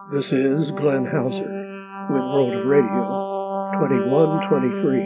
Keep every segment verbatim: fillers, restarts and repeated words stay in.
This is Glenn Hauser with World of Radio twenty-one twenty-three.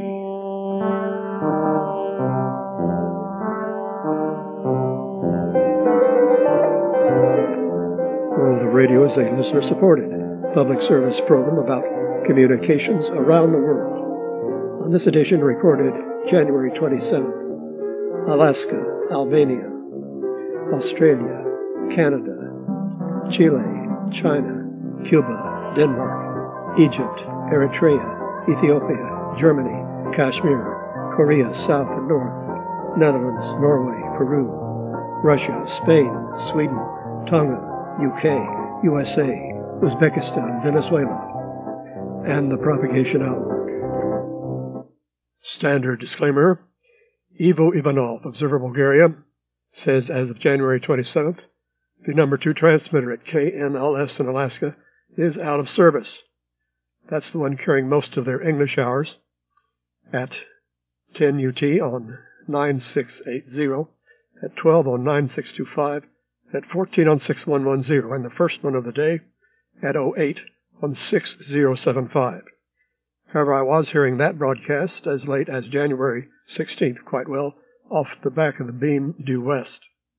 World of Radio is a listener-supported public service program about communications around the world. On this edition, recorded January twenty-seventh, Alaska, Albania, Australia, Canada, Chile, China, Cuba, Denmark, Egypt, Eritrea, Ethiopia, Germany, Kashmir, Korea, South and North, Netherlands, Norway, Peru, Russia, Spain, Sweden, Tonga, U K, U S A, Uzbekistan, Venezuela, and the propagation outlook. Standard disclaimer. Ivo Ivanov, Observer Bulgaria, says as of January twenty-seventh, the number two transmitter at K N L S in Alaska is out of service. That's the one carrying most of their English hours at ten U T on nine six eight zero, at twelve on nine six two five, at fourteen on six one one zero, and the first one of the day at oh eight on six zero seven five. However, I was hearing that broadcast as late as January sixteenth quite well off the back of the beam due west.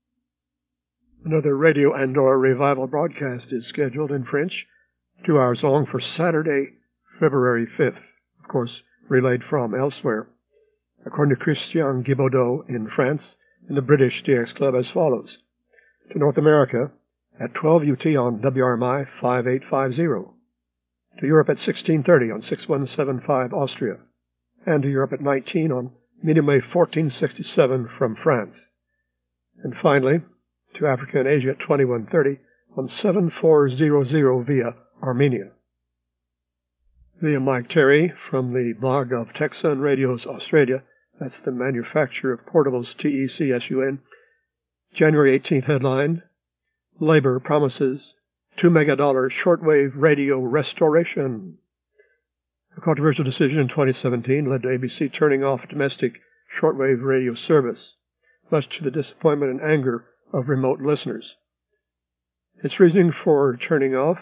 Another Radio Andorra Revival broadcast is scheduled in French, two hours long, for Saturday, February fifth, of course, relayed from elsewhere. According to Christian Guibaudot in France and the British D X Club as follows. To North America at twelve U T on W R M I five eight five zero. To Europe at sixteen thirty on six one seven five Austria. And to Europe at nineteen on medium wave fourteen sixty-seven from France. And finally, to Africa and Asia at twenty-one thirty on seven four zero zero via Armenia. Via Mike Terry from the blog of Texan Radios Australia, that's the manufacturer of portables, T E C S U N, January eighteenth headline, Labor promises two mega dollar shortwave radio restoration. A controversial decision in twenty seventeen led to A B C turning off domestic shortwave radio service, much to the disappointment and anger of remote listeners. Its reasoning for turning off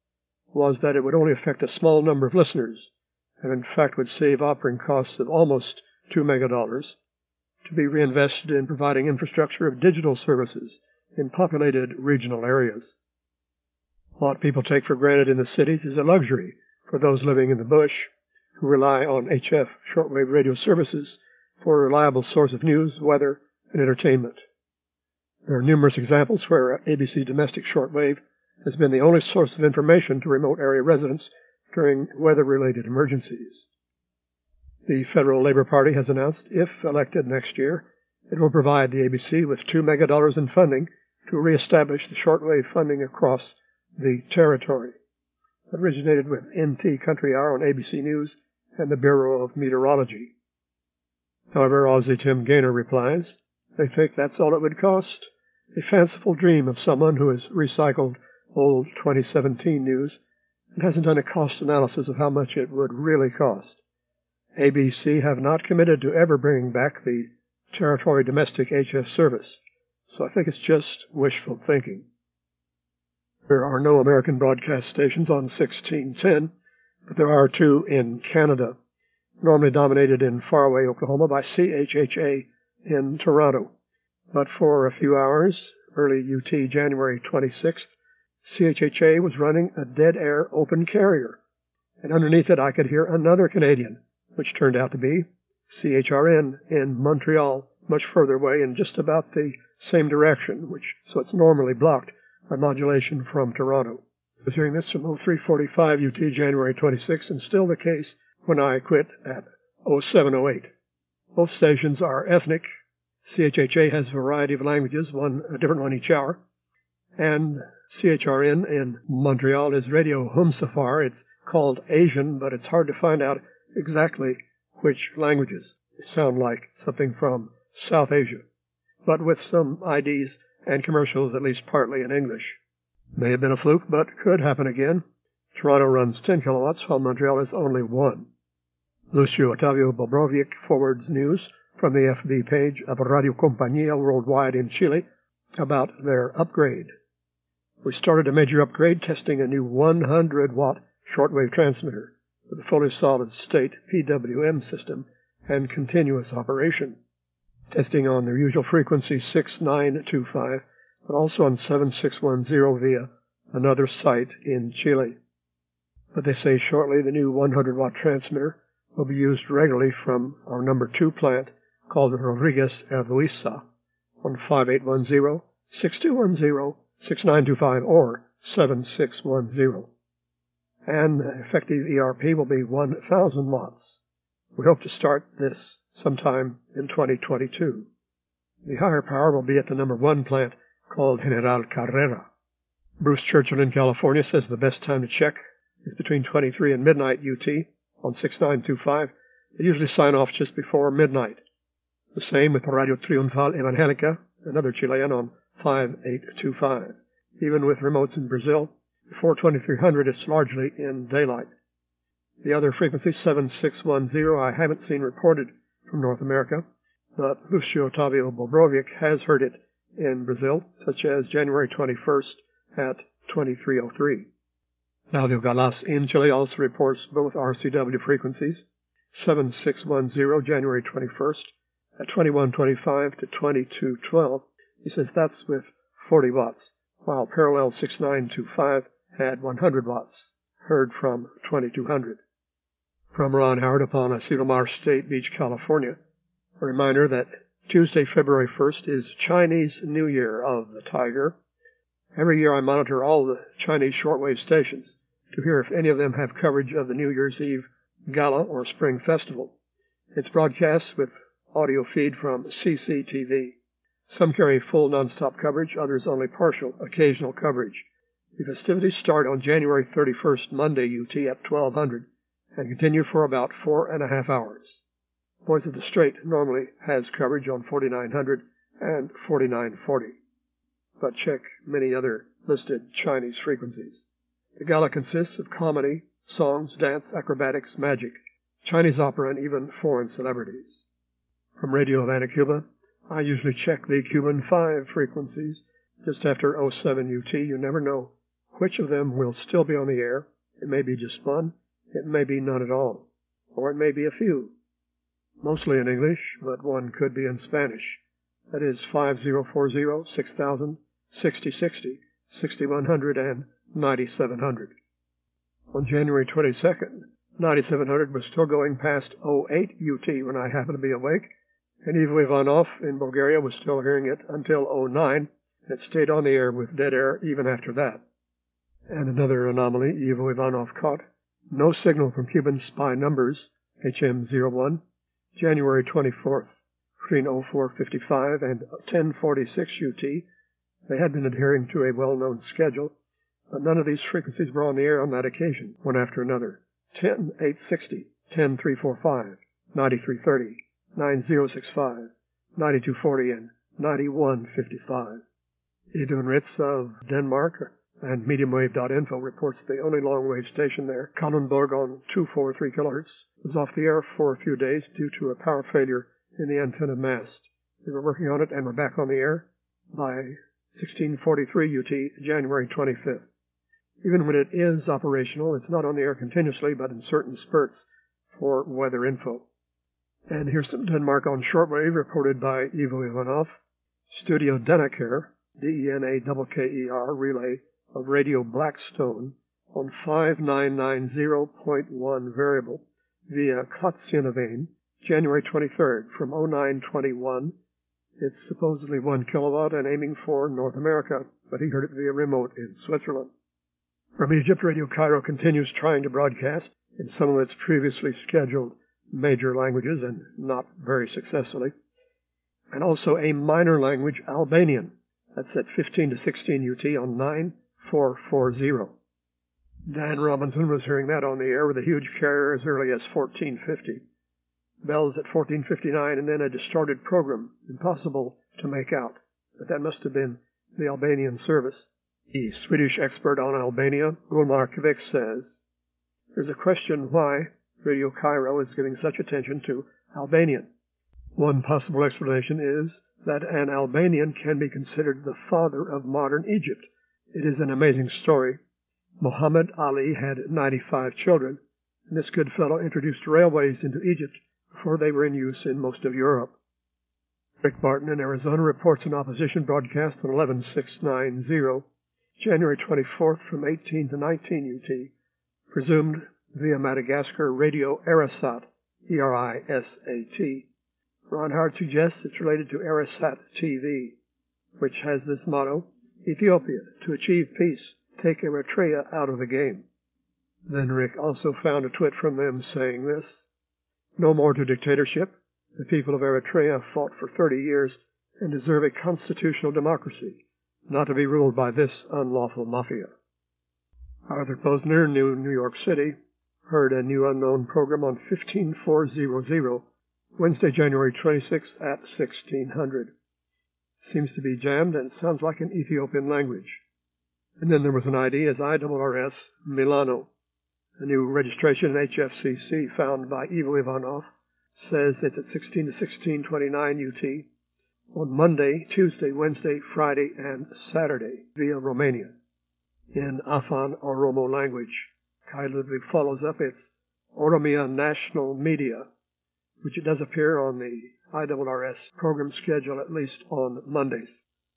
was that it would only affect a small number of listeners, and in fact would save operating costs of almost two megadollars to be reinvested in providing infrastructure of digital services in populated regional areas. What people take for granted in the cities is a luxury for those living in the bush who rely on H F shortwave radio services for a reliable source of news, weather, and entertainment. There are numerous examples where A B C domestic shortwave has been the only source of information to remote area residents during weather-related emergencies. The Federal Labor Party has announced, if elected next year, it will provide the A B C with two megadollars in funding to reestablish the shortwave funding across the territory. It originated with N T Country Hour on A B C News and the Bureau of Meteorology. However, Aussie Tim Gaynor replies, they think that's all it would cost. A fanciful dream of someone who has recycled old twenty seventeen news and hasn't done a cost analysis of how much it would really cost. A B C have not committed to ever bringing back the territory domestic H F service, so I think it's just wishful thinking. There are no American broadcast stations on sixteen ten, but there are two in Canada, normally dominated in faraway Oklahoma by C H H A in Toronto. But for a few hours, early U T January twenty-sixth, C H H A was running a dead-air open carrier, and underneath it I could hear another Canadian, which turned out to be C H R N in Montreal, much further away in just about the same direction, which so it's normally blocked by modulation from Toronto. I was hearing this from oh three forty-five U T January twenty-sixth, and still the case when I quit at oh seven oh eight. Both stations are ethnic. C H H A has a variety of languages, one a different one each hour, and C H R N in Montreal is Radio Humsafar. It's called Asian, but it's hard to find out exactly which languages. They sound like something from South Asia, but with some I Ds and commercials at least partly in English. May have been a fluke, but could happen again. Toronto runs ten kilowatts, while Montreal is only one. Lucio Otavio Bobrovic forwards news from the F B page of Radio Compañía worldwide in Chile about their upgrade. we started a major upgrade testing a new one hundred watt shortwave transmitter with a fully solid-state P W M system and continuous operation, testing on their usual frequency six nine two five, but also on seven six one zero via another site in Chile. But they say shortly the new one hundred watt transmitter will be used regularly from our number two plant called Rodriguez Erduiza on five eight one zero, six two one zero, six nine two five or seven six one zero. And the effective E R P will be one thousand watts. We hope to start this sometime in twenty twenty-two. The higher power will be at the number one plant called General Carrera. Bruce Churchill in California says the best time to check is between twenty-three and midnight U T on six nine two five. They usually sign off just before midnight. The same with Radio Triunfal Evangelica, another Chilean, on five eight two five. Even with remotes in Brazil, before twenty-three hundred it's largely in daylight. The other frequency, seven six one zero, I haven't seen reported from North America, but Lucio Otavio Bobrovic has heard it in Brazil, such as January twenty-first at twenty-three oh three. Radio Galas in Chile also reports both R C W frequencies, seven six one zero January twenty-first at twenty-one twenty-five to twenty-two twelve. He says that's with forty watts, while parallel six nine two five had one hundred watts, heard from twenty-two hundred. From Ron Howard upon Asilomar State Beach, California, a reminder that Tuesday, February first is Chinese New Year of the Tiger. Every year I monitor all the Chinese shortwave stations to hear if any of them have coverage of the New Year's Eve Gala or Spring Festival. It's broadcast with audio feed from C C T V. Some carry full nonstop coverage, others only partial, occasional coverage. The festivities start on January thirty-first, Monday U T at twelve hundred, and continue for about four and a half hours. Voice of the Strait normally has coverage on forty-nine hundred and forty-nine forty, but check many other listed Chinese frequencies. The gala consists of comedy, songs, dance, acrobatics, magic, Chinese opera, and even foreign celebrities. From Radio Havana, Cuba, I usually check the Cuban five frequencies just after oh seven U T. You never know which of them will still be on the air. It may be just one, it may be none at all, or it may be a few. Mostly in English, but one could be in Spanish. That is five oh four oh, six thousand, sixty sixty, sixty-one hundred, and ninety-seven hundred. On January twenty-second, ninety-seven hundred was still going past oh eight U T when I happened to be awake, and Ivo Ivanov in Bulgaria was still hearing it until oh nine, and it stayed on the air with dead air even after that. And another anomaly Ivo Ivanov caught: no signal from Cuban spy numbers, H M zero one, January twenty-fourth, between oh four fifty-five and ten forty-six U T. They had been adhering to a well-known schedule, but none of these frequencies were on the air on that occasion, one after another. ten eight sixty, ten three forty-five, ninety-three thirty, nine oh sixty-five, ninety-two forty, and ninety-one fifty-five. Idun Ritz of Denmark and mediumwave dot info reports the only long-wave station there, Kalundborg on two forty-three kilohertz, was off the air for a few days due to a power failure in the antenna mast. They were working on it and were back on the air by sixteen forty-three U T, January twenty-fifth. Even when it is operational, it's not on the air continuously, but in certain spurts for weather info. And here's some Denmark on shortwave reported by Ivo Ivanov. Studio Denaker, D E N A K K E R, relay of Radio Blackstone on five nine nine zero point one variable via Klatzianavane, January twenty-third, from oh nine twenty-one. It's supposedly one kilowatt and aiming for North America, but he heard it via remote in Switzerland. From Egypt, Radio Cairo continues trying to broadcast in some of its previously scheduled major languages, and not very successfully, and also a minor language, Albanian. That's at fifteen to sixteen U T on nine four forty. Dan Robinson was hearing that on the air with a huge carrier as early as fourteen fifty. Bells at fourteen fifty-nine, and then a distorted program, impossible to make out, but that must have been the Albanian service. The Swedish expert on Albania, Gulmar Kvik, says, there's a question why Radio Cairo is giving such attention to Albanian. One possible explanation is that an Albanian can be considered the father of modern Egypt, It is an amazing story. Muhammad Ali had ninety-five children, and this good fellow introduced railways into Egypt before they were in use in most of Europe. Rick Barton in Arizona reports an opposition broadcast on eleven six ninety, January twenty-fourth from eighteen to nineteen U T, presumed via Madagascar radio Erisat, E R I S A T. Ron Howard suggests it's related to Erisat T V, which has this motto, Ethiopia, to achieve peace, take Eritrea out of the game. Then Rick also found a tweet from them saying this, no more to dictatorship. The people of Eritrea fought for thirty years and deserve a constitutional democracy, not to be ruled by this unlawful mafia. Arthur Posner, New New York City, heard a new unknown program on fifteen four hundred, Wednesday, January twenty-sixth at sixteen hundred. Seems to be jammed and sounds like an Ethiopian language. And then there was an I D as I R R S Milano. A new registration in H F C C found by Ivo Ivanov says it's at sixteen to sixteen twenty-nine U T on Monday, Tuesday, Wednesday, Friday, and Saturday via Romania in Afan Oromo language. Kai Ludwig follows up its Oromia National Media, which it does appear on the I R R S program schedule at least on Mondays.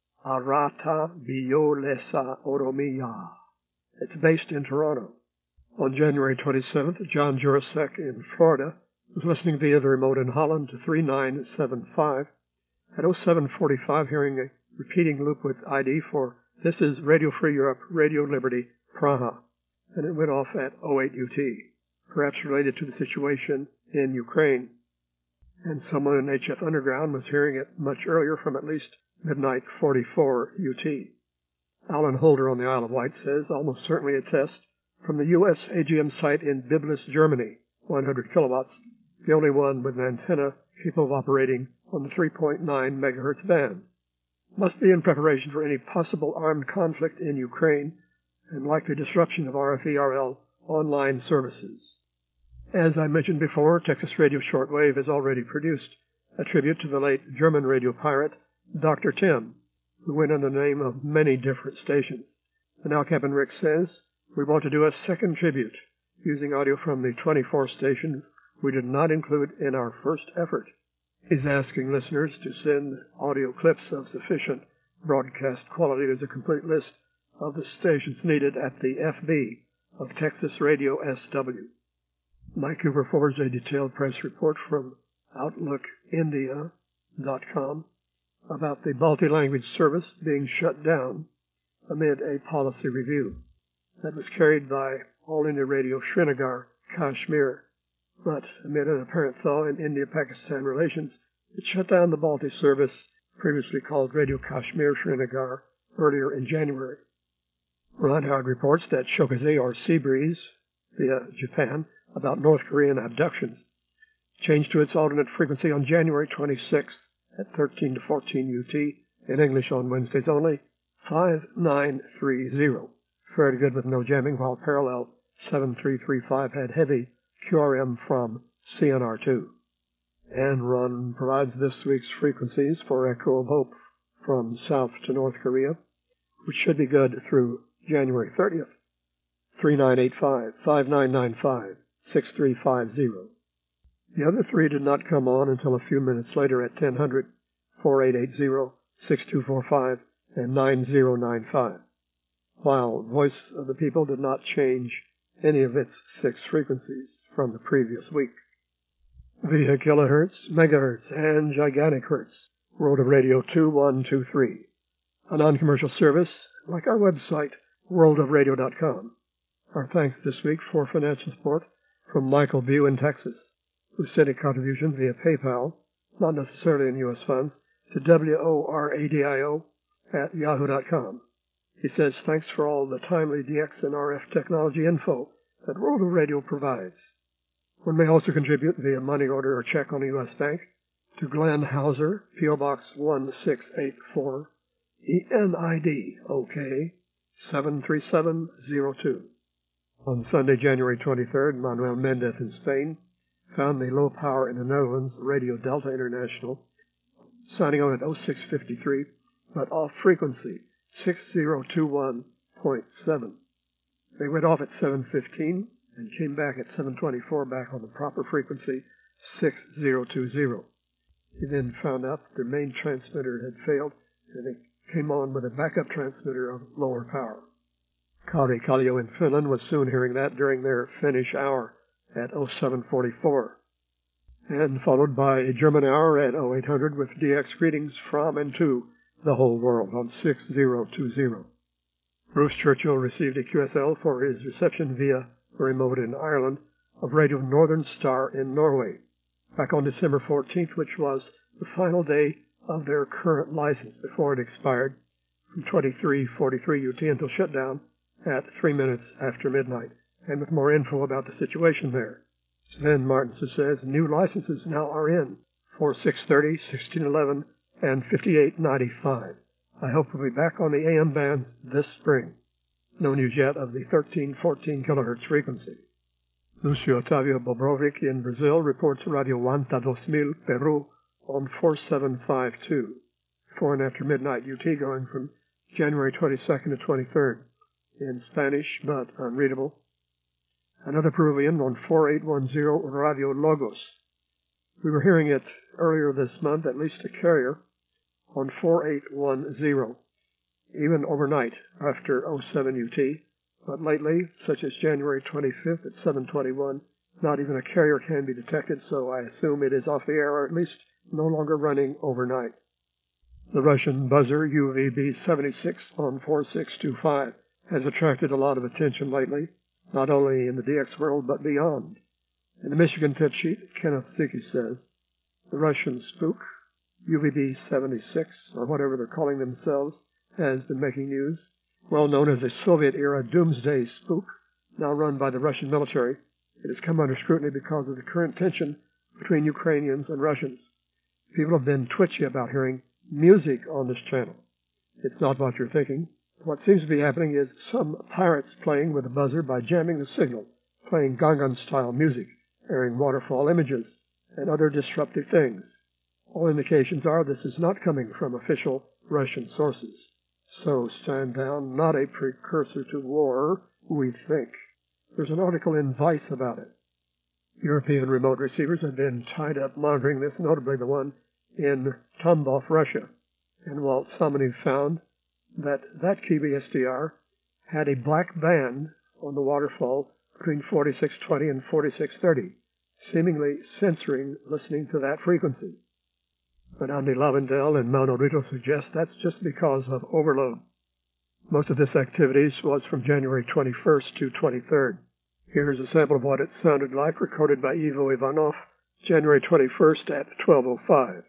Arata Biolesa Oromia. It's based in Toronto. On January twenty-seventh, John Jurasek in Florida was listening via the remote in Holland to three nine seven five. At oh seven forty-five, hearing a repeating loop with I D for This is Radio Free Europe, Radio Liberty, Praha. And it went off at oh eight U T, perhaps related to the situation in Ukraine. And someone in H F Underground was hearing it much earlier from at least midnight forty-four U T. Alan Holder on the Isle of Wight says, almost certainly a test from the U S A G M site in Biblis, Germany, one hundred kilowatts, the only one with an antenna capable of operating on the three point nine megahertz band. Must be in preparation for any possible armed conflict in Ukraine and likely disruption of R F E R L online services. As I mentioned before, Texas Radio Shortwave has already produced a tribute to the late German radio pirate, Doctor Tim, who went under the name of many different stations. And now Captain Rick says, we want to do a second tribute using audio from the twenty-four stations we did not include in our first effort. He's asking listeners to send audio clips of sufficient broadcast quality. There's a complete list of the stations needed at the F B of Texas Radio S W. Mike Cooper forwards a detailed press report from Outlook India dot com about the Balti language service being shut down amid a policy review. That was carried by All India Radio Srinagar, Kashmir, but amid an apparent thaw in India-Pakistan relations, it shut down the Balti service, previously called Radio Kashmir Srinagar, earlier in January. Ron Howard reports that Shokaze, or Sea Breeze, via Japan, about North Korean abductions, changed to its alternate frequency on January twenty-sixth at thirteen to fourteen U T, in English on Wednesdays only, five nine three zero. Fared good with no jamming, while parallel seven three three five had heavy Q R M from C N R two. And Ron provides this week's frequencies for Echo of Hope from South to North Korea, which should be good through January thirtieth, three nine eight five, five nine nine five, six three five zero. The other three did not come on until a few minutes later at ten hundred, four eight eight zero, six two four five, and nine zero nine five, while Voice of the People did not change any of its six frequencies from the previous week. Via kilohertz, megahertz, and gigantic hertz, World of Radio two one two three, a non-commercial service like our website, world of radio dot com. Our thanks this week for financial support from Michael Bew in Texas, who sent a contribution via PayPal, not necessarily in U S funds, to W O R A D I O at yahoo dot com. He says, thanks for all the timely D X and R F technology info that World of Radio provides. One may also contribute via money order or check on a U S bank to Glenn Hauser, P O Box one six eight four, E N I D O K seven three seven zero two. On Sunday, January twenty-third, Manuel Mendez in Spain found the low power in the Netherlands, Radio Delta International, signing on at oh six fifty-three, but off frequency six zero two one point seven. They went off at seven fifteen and came back at seven twenty-four back on the proper frequency, six thousand twenty. He then found out their main transmitter had failed, and they came on with a backup transmitter of lower power. Kari Kallio in Finland was soon hearing that during their Finnish hour at oh seven forty-four, and followed by a German hour at oh eight hundred with D X greetings from and to the whole world on six thousand twenty. Bruce Churchill received a Q S L for his reception via a remote in Ireland of Radio Northern Star in Norway, back on December fourteenth, which was the final day of their current license before it expired from twenty-three forty-three U T until shutdown at three minutes after midnight. And with more info about the situation there, Sven Martinsen says new licenses now are in for six thirty, sixteen eleven, and fifty-eight ninety-five. I hope we'll be back on the A M bands this spring. No news yet of the thirteen fourteen kilohertz frequency. Lucio Otavio Bobrovic in Brazil reports Radio Wanta dos Mil, Peru, on four seven five two, before and after midnight U T, going from January twenty-second to twenty-third, in Spanish but unreadable. Another Peruvian on four eight one zero, Radio Logos. We were hearing it earlier this month, at least a carrier, on four eight one zero, even overnight after oh seven U T, but lately, such as January twenty-fifth at seven twenty-one, not even a carrier can be detected, so I assume it is off the air, or at least no longer running overnight. The Russian buzzer U V B seventy-six on four six two five has attracted a lot of attention lately, not only in the D X world but beyond. In the Michigan tip sheet, Kenneth Zicke says, the Russian spook, U V B seventy-six, or whatever they're calling themselves, has been making news. Well known as a Soviet-era doomsday spook, now run by the Russian military, it has come under scrutiny because of the current tension between Ukrainians and Russians. People have been twitchy about hearing music on this channel. It's not what you're thinking. What seems to be happening is some pirates playing with a buzzer by jamming the signal, playing Gangan-style music, airing waterfall images, and other disruptive things. All indications are this is not coming from official Russian sources. So stand down, not a precursor to war, we think. There's an article in Vice about it. European remote receivers have been tied up monitoring this, notably the one in Tambov, Russia. And Walt Somony found that that K B S D R had a black band on the waterfall between forty-six twenty and forty-six thirty, seemingly censoring listening to that frequency. But Andy Lavendel and Mauno Rito suggest that's just because of overload. Most of this activity was from January twenty-first to twenty-third. Here's a sample of what it sounded like, recorded by Ivo Ivanov, January twenty-first at twelve oh five.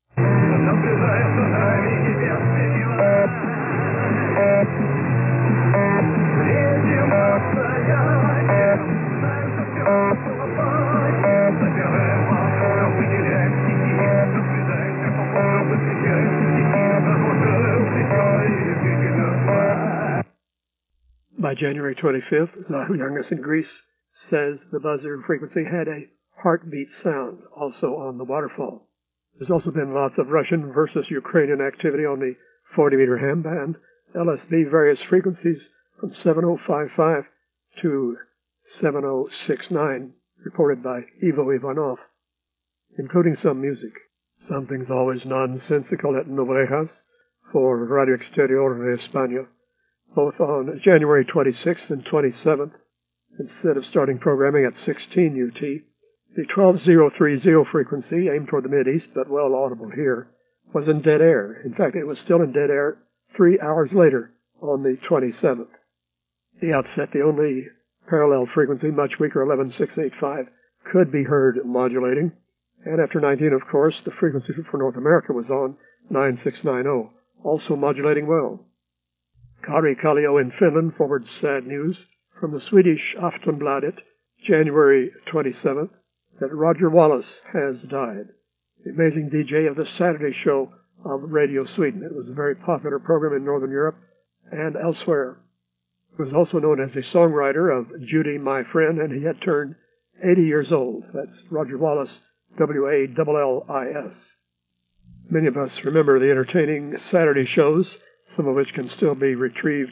By January twenty-fifth, Zahu Yangas in Greece says the buzzer frequency had a heartbeat sound, also on the waterfall. There's also been lots of Russian versus Ukrainian activity on the forty meter ham band, L S B various frequencies from seven oh five five to seven oh six nine, reported by Ivo Ivanov, including some music. Something's always nonsensical at Novrejas for Radio Exterior de España, both on January twenty-sixth and twenty-seventh. Instead of starting programming at sixteen U T, the twelve thousand thirty frequency, aimed toward the Mideast but well audible here, was in dead air. In fact, it was still in dead air three hours later on the twenty-seventh. The outset, the only parallel frequency, much weaker, eleven thousand six hundred eighty-five, could be heard modulating. And after nineteen, of course, the frequency for North America was on nine six nine zero, also modulating well. Kari Kallio in Finland forwards sad news from the Swedish Aftonbladet, January twenty-seventh, that Roger Wallace has died, the amazing D J of the Saturday show of Radio Sweden. It was a very popular program in Northern Europe and elsewhere. He was also known as a songwriter of Judy, My Friend, and he had turned eighty years old. That's Roger Wallace, W A L L I S. Many of us remember the entertaining Saturday shows, some of which can still be retrieved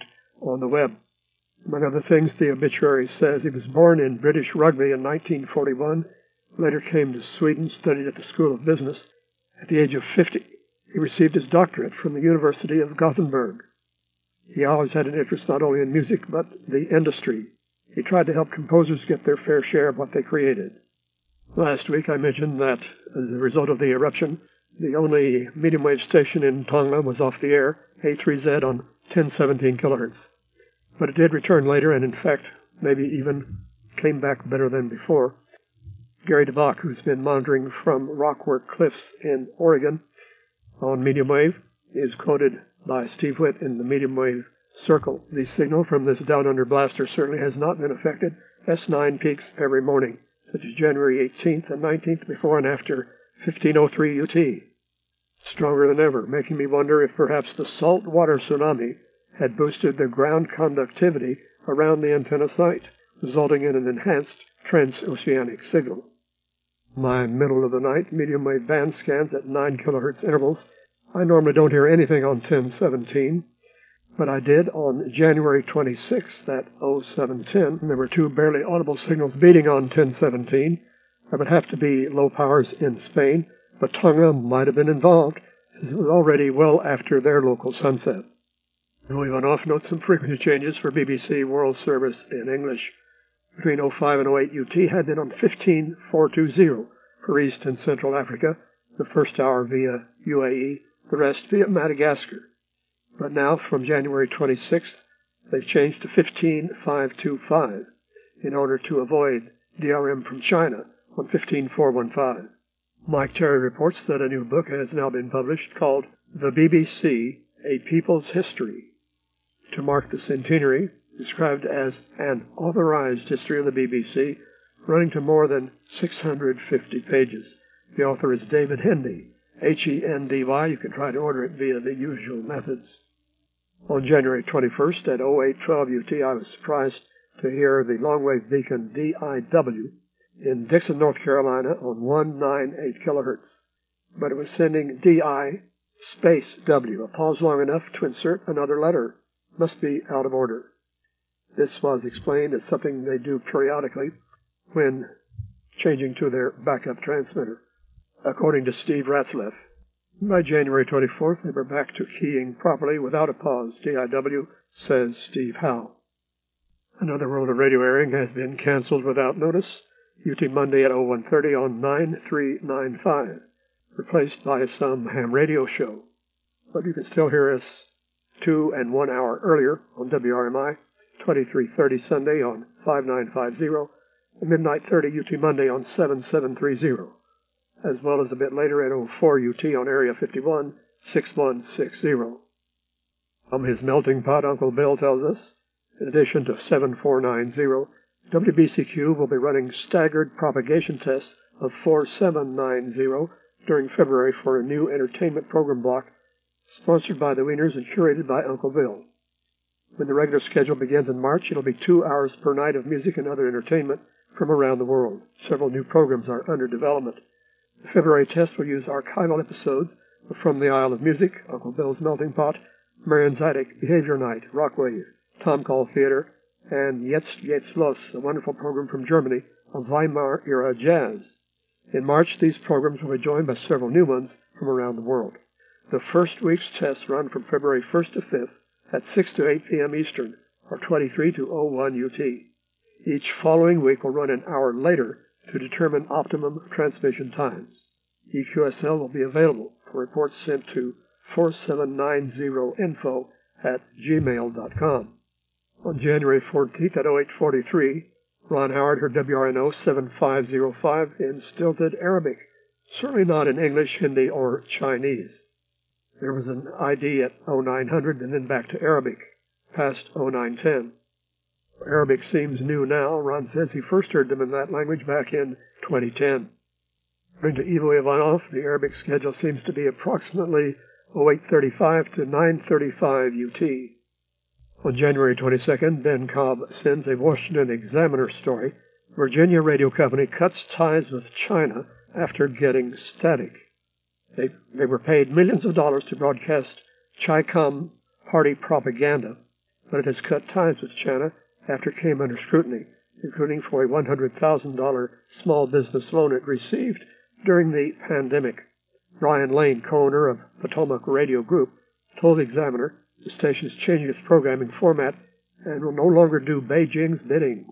on the web. Among other things, the obituary says he was born in British Rugby in nineteen forty-one, later came to Sweden, studied at the School of Business. At the age of fifty, he received his doctorate from the University of Gothenburg. He always had an interest not only in music, but the industry. He tried to help composers get their fair share of what they created. Last week I mentioned that, as a result of the eruption, the only medium wave station in Tonga was off the air, A three Z on ten seventeen kilohertz. But it did return later, and in fact, maybe even came back better than before. Gary DeBach, who's been monitoring from Rockwork Cliffs in Oregon on medium wave, is quoted by Steve Witt in the medium wave circle. The signal from this down under blaster certainly has not been affected. S nine peaks every morning, such as January eighteenth and nineteenth before and after fifteen oh three U T. Stronger than ever, making me wonder if perhaps the saltwater tsunami had boosted the ground conductivity around the antenna site, resulting in an enhanced transoceanic signal. My middle-of-the-night medium-wave band scans at nine kilohertz intervals. I normally don't hear anything on ten seventeen, but I did on January twenty-sixth at oh seven ten. There were two barely audible signals beating on ten seventeen. There would have to be low powers in Spain, but Tonga might have been involved, as it was already well after their local sunset. Louis Vanoff notes some frequency changes for B B C World Service in English. Between oh five and oh eight U T had been on fifteen four twenty for East and Central Africa, the first hour via U A E, the rest via Madagascar. But now, from January twenty-sixth, they've changed to fifteen five twenty-five in order to avoid D R M from China on fifteen four fifteen. Mike Terry reports that a new book has now been published called The B B C, A People's History, to mark the centenary, described as an authorized history of the B B C, running to more than six hundred fifty pages. The author is David Hendy, H E N D Y. You can try to order it via the usual methods. On January twenty-first at oh eight twelve U T, I was surprised to hear the longwave beacon D I W in Dixon, North Carolina on one ninety-eight kilohertz. But it was sending D I space W, a pause long enough to insert another letter. Must be out of order. This was explained as something they do periodically when changing to their backup transmitter, according to Steve Ratzleff. By January twenty-fourth, they were back to keying properly without a pause, D I W, says Steve Howe. Another World of Radio airing has been canceled without notice, U T Monday at oh one thirty on nine three nine five, replaced by some ham radio show. But you can still hear us two and one hour earlier on W R M I, twenty-three thirty Sunday on five nine five zero, and midnight thirty U T Monday on seven seven three zero, as well as a bit later at oh four U T on Area fifty-one, six one six zero. From his melting pot, Uncle Bill tells us, in addition to seven four nine zero, W B C Q will be running staggered propagation tests of four seven nine zero during February for a new entertainment program block sponsored by the Wieners and curated by Uncle Bill. When the regular schedule begins in March, it'll be two hours per night of music and other entertainment from around the world. Several new programs are under development. The February test will use archival episodes From the Isle of Music, Uncle Bill's Melting Pot, Marian Zeidig, Behavior Night, Rockwave, Tom Call Theater, and Jetzt geht's los, a wonderful program from Germany on Weimar-era jazz. In March, these programs will be joined by several new ones from around the world. The first week's tests run from February first to fifth at six to eight p.m. Eastern, or twenty-three to oh one U T. Each following week will run an hour later to determine optimum transmission times. E Q S L will be available for reports sent to four seven nine zero info at gmail dot com. On January fourteenth at oh eight forty-three, Ron Howard heard W R N O seven five oh five in stilted Arabic, certainly not in English, Hindi, or Chinese. There was an I D at oh nine hundred and then back to Arabic, past oh nine ten. Arabic seems new now. Ron says he first heard them in that language back in twenty ten. According to Ivo Ivanov, the Arabic schedule seems to be approximately oh eight thirty-five to nine thirty-five U T. On January twenty-second, Ben Cobb sends a Washington Examiner story. Virginia Radio Company cuts ties with China after getting static. They, they were paid millions of dollars to broadcast Chi-Com party propaganda, but it has cut ties with China after it came under scrutiny, including for a one hundred thousand dollars small business loan it received during the pandemic. Ryan Lane, co-owner of Potomac Radio Group, told the Examiner the station is changing its programming format and will no longer do Beijing's bidding.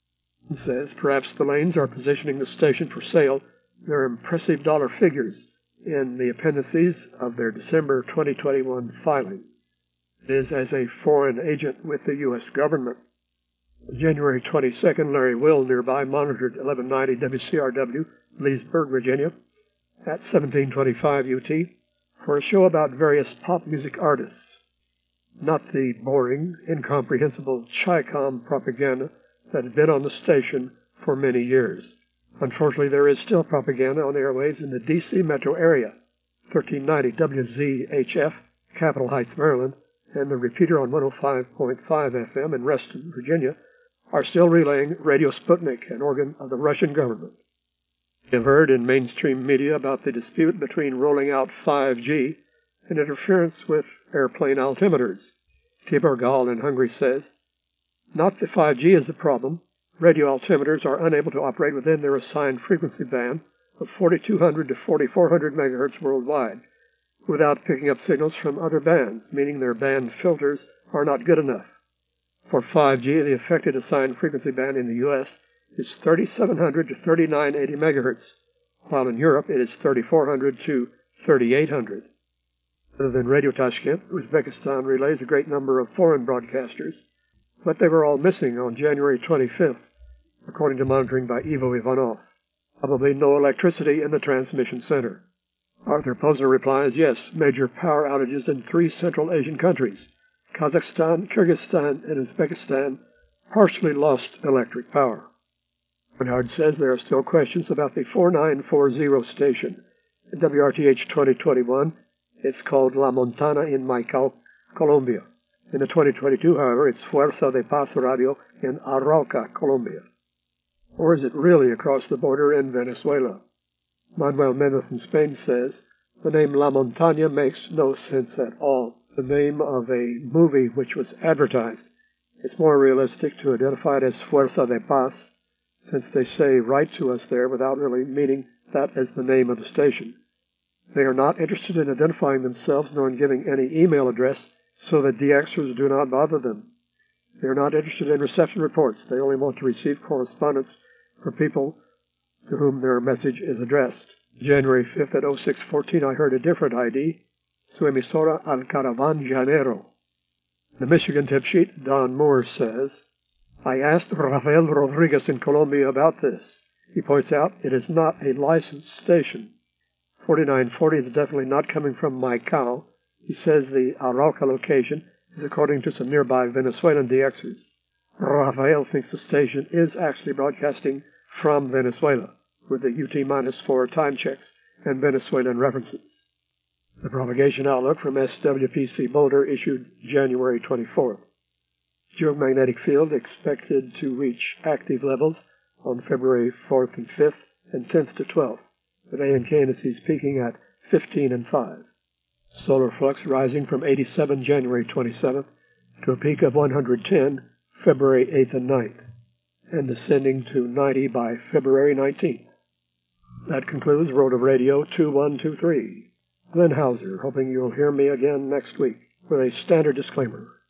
He says perhaps the Lanes are positioning the station for sale. Their impressive dollar figures in the appendices of their December twenty twenty-one filing. It is as a foreign agent with the U S government. January twenty-second, Larry Will nearby monitored eleven ninety W C R W, Leesburg, Virginia, at seventeen twenty-five U T for a show about various pop music artists. Not the boring, incomprehensible Chi-Com propaganda that had been on the station for many years. Unfortunately, there is still propaganda on airwaves in the D C metro area. thirteen ninety W Z H F, Capitol Heights, Maryland, and the repeater on one oh five point five F M in Reston, Virginia, are still relaying Radio Sputnik, an organ of the Russian government. We have heard in mainstream media about the dispute between rolling out five G and interference with airplane altimeters. Tibor Gal in Hungary says, not that five G is the problem. Radio altimeters are unable to operate within their assigned frequency band of forty-two hundred to forty-four hundred megahertz worldwide without picking up signals from other bands, meaning their band filters are not good enough. For five G, the affected assigned frequency band in the U S is thirty-seven hundred to thirty-nine eighty megahertz, while in Europe it is thirty-four hundred to thirty-eight hundred. Other than Radio Tashkent, Uzbekistan relays a great number of foreign broadcasters, but they were all missing on January twenty-fifth, according to monitoring by Ivo Ivanov. Probably no electricity in the transmission center. Arthur Posner replies, yes, major power outages in three Central Asian countries. Kazakhstan, Kyrgyzstan, and Uzbekistan partially lost electric power. Bernhard says there are still questions about the forty-nine forty station. At W R T H twenty twenty-one, it's called La Montana in Maicao, Colombia. In the twenty twenty-two, however, it's Fuerza de Paz Radio in Arauca, Colombia. Or is it really across the border in Venezuela? Manuel Mendez in Spain says, the name La Montaña makes no sense at all. The name of a movie which was advertised. It's more realistic to identify it as Fuerza de Paz, since they say write to us there without really meaning that as the name of the station. They are not interested in identifying themselves nor in giving any email address so that D Xers do not bother them. They are not interested in reception reports. They only want to receive correspondence from people to whom their message is addressed. January fifth at oh six fourteen, I heard a different I D. Su emisora al Caravan Janeiro. The Michigan tip sheet, Don Moore says, I asked Rafael Rodriguez in Colombia about this. He points out it is not a licensed station. forty-nine forty is definitely not coming from Maicao. He says the Arauca location is according to some nearby Venezuelan D Xers. Rafael thinks the station is actually broadcasting from Venezuela, with the U T minus four time checks and Venezuelan references. The propagation outlook from S W P C Boulder issued January twenty-fourth. Geomagnetic field expected to reach active levels on February fourth and fifth and tenth to twelfth, with A and K indices peaking at fifteen and five. Solar flux rising from eighty-seven January twenty-seventh to a peak of one hundred ten February eighth and ninth, and descending to ninety by February nineteenth. That concludes Road of Radio two one two three. Glenn Hauser, hoping you'll hear me again next week with a standard disclaimer.